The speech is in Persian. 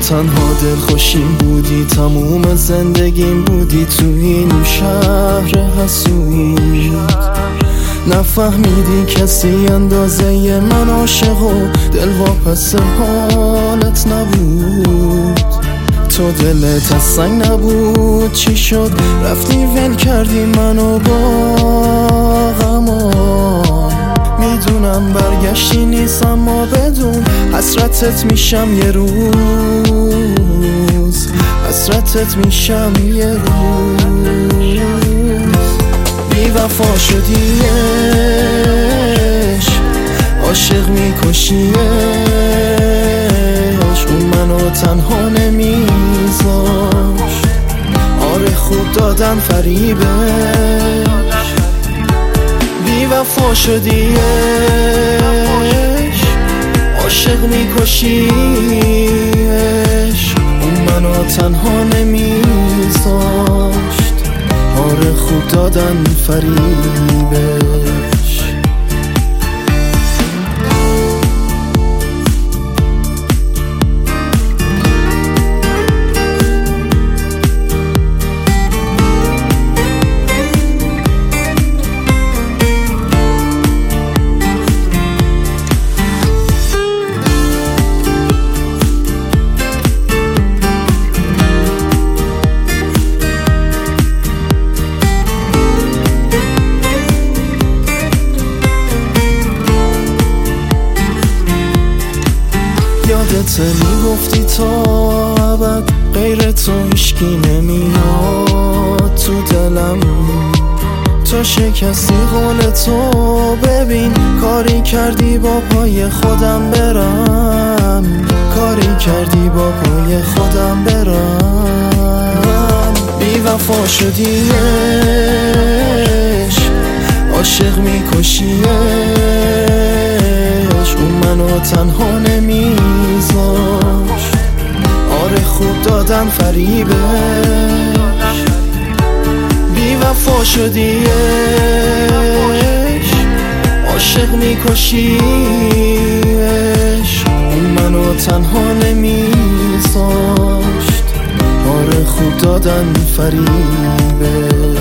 تنها دلخوشیم بودی، تموم زندگیم بودی، تو این شهر حسود نفهمیدی کسی اندازه من عاشق و دل واپس حالت نبود. تو دلت از سنگ نبود، چی شد رفتی ول کردی منو با غمان. میدونم برگشتی نیست اما بدون حسرتت میشم یه روز، حسرتت میشم یه روز. بی وفا شدی عشق، عاشق میکشی عشق، اون منو تنها نمیذاشت. آره خوب دادن فریبش، بی وفا شدی عشق، عاشق میکشی عشق، اون منو تنها نمیذاشت. آره خوب دادن فریبش. یادت میگفتی تا ابد غیر تو هیچکی نمیاد تو دلم. تو شکستی قول تو، ببین کاری کردی با پای خودم برم، کاری کردی با پای خودم برم. بی وفا شدی عشق، عاشق میکشی عشق، اون منو تنها نمیذاشت. آره خوب دادن فریبش، بی وفا شدی عشق، عاشق میکشی عشق، اون منو تنها نمیذاشت. آره خوب دادن فریبش.